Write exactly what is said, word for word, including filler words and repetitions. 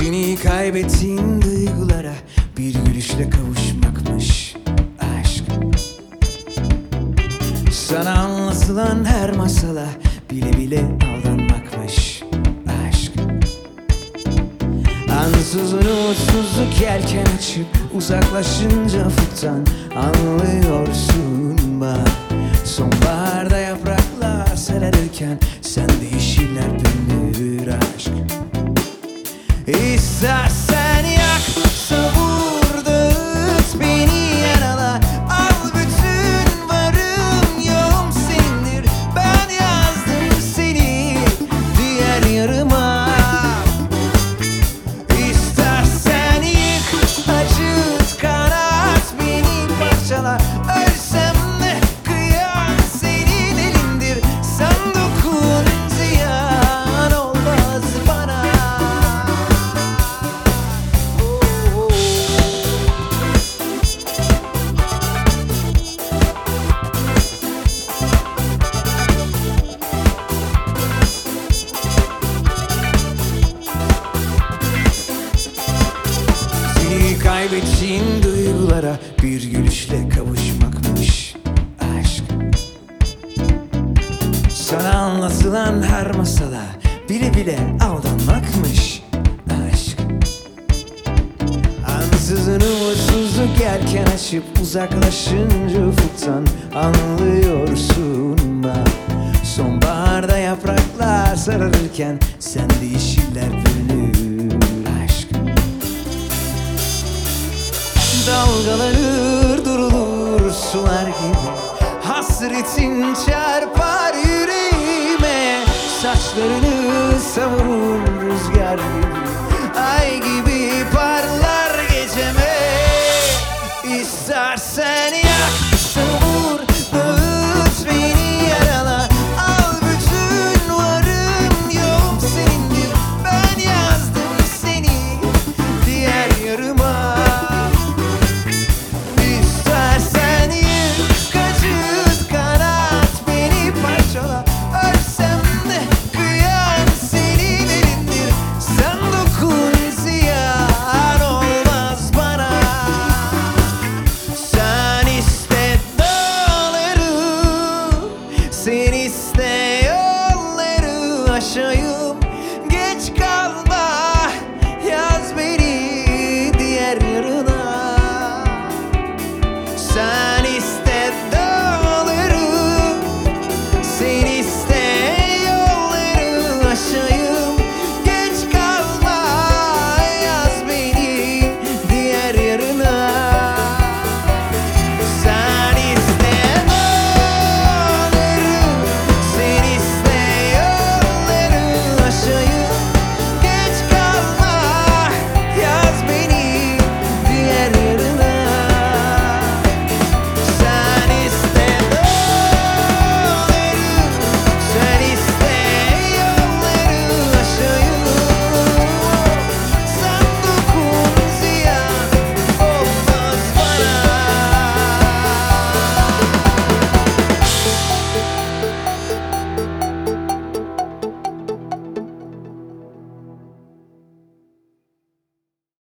Seni kaybettiğin duygulara bir gülüşle kavuşmakmış aşk. Sana anlatılan her masala bile bile aldanmakmış aşk. Ansızın umutsuzluk yelken açıp uzaklaşınca ufuktan anlıyorsun bak. Sonbaharda yapraklar sararırken sende yeşiller bürünür aşk. İstersen yak, savur, dağıt, beni yarala. Al bütün varım yoğum senindir. Ben yazdım seni diğer yarıma. İstersen yık, acıt, kanat, beni parçala. Ölsem de kıyam senin elindir. Sen dokun, ziyan olmaz bana. Seni kaybettiğin duygulara bir gülüşle kavuşmakmış aşk. Sana anlatılan her masala bile bile aldanmakmış aşk. Ansızın umutsuzluk yelken açıp uzaklaşınca ufuktan anlıyorsun bak. Sonbaharda yapraklar sararırken sende yeşiller bürünür aşk. Dalgalanır durulur sular gibi, hasretin çarpar yüreğime. Saçlarını savurur rüzgar gibi, ay gibi